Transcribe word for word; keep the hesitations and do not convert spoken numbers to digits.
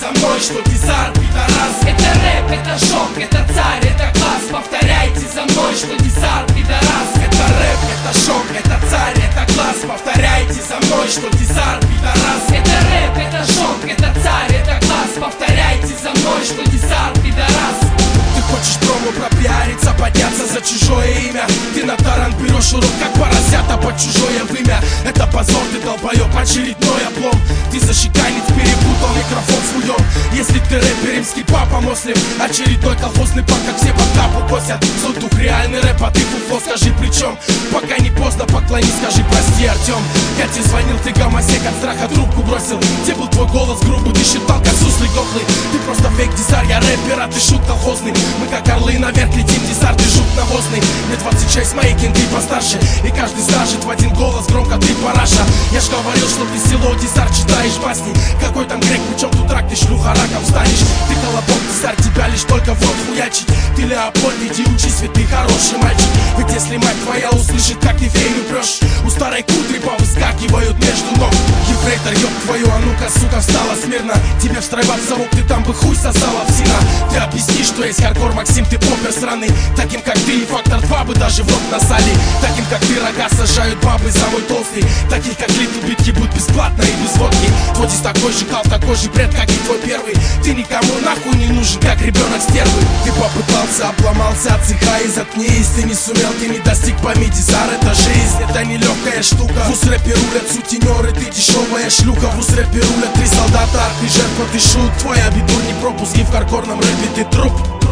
за мной, что дизар, пидорас. Это рэп, это шок, это царь, это класс. Повторяйте за мной, что дизар, пидорас. Это рэп, это шок, это царь, это класс. Повторяйте за мной, что дизар, пидорас. Это рэп, это шок, это царь, это класс. Повторяйте за мной, что дизар, пидорас. Ты хочешь промо пропиариться, подняться за чужое имя. Ты на таран берешь урок, как поросята под чужое вымя. Это позор, ты долбоёб, очередной облом. Ты защеканец, перепутал микрофон с хуём. Если ты рэпер, римский папа, муслим, очередной колхозный пан, как все под капу косят. Злой дух, реальный рэп, а ты фуфло, скажи при чем? Пока не поздно, поклонись, скажи прости, Артём. Я тебе звонил, ты гомосек, от страха трубку бросил. Где был твой голос грубый, ты считал, как суслик дохлый. Ты просто фейк дизар, я рэпер, а ты шут колхозный. Мы как орлы наверх летим, дизар, ты жут навозный. Мне двадцать шесть, мои кенты постарше. И каждый скажет в один голос громко, ты параша. Я ж говорил, что ты село, дизар, читаешь басни. Какой там грек, причем тут рак, ты шлюха, раком станешь. Ты колобок, дизар, тебя лишь только в рот хуячить. Ты Леопольд, иди учись, ведь ты хороший мальчик. Ведь если мать твоя услышит, как ты фею прешь, у старой кудри повыскакивают между ног. Ефрейтор, ёб твою, а ну-ка, сука, встала смирно. Тебе встройбат совок, ты там бы хуй сосала псина. Ты объясни, что есть хардкор, Максим, ты попер сраный. Таким, как ты, и фактор два бы даже в рот насали. Таким, как ты, рога сажают бабы за мой толстый. Таких, как Литл Бит, ебут бесплатно и без водки. Твой дис такой же кал, такой же бред, как и твой первый. Ты никому нахуй не нужен, как ребенок стервы. Ты попытался, обломался от цеха и заткнись. Ты не сумел, ты не достиг, пойми, дизар, это жизнь, это не легкая штука. В ус-рэпе рулят сутенеры, ты дешевая шлюха. В ус-рэпе рулят три солдата, ты жертва, ты шут. Твой абитур не пропуск, и в хардкорном рэпе ты труп.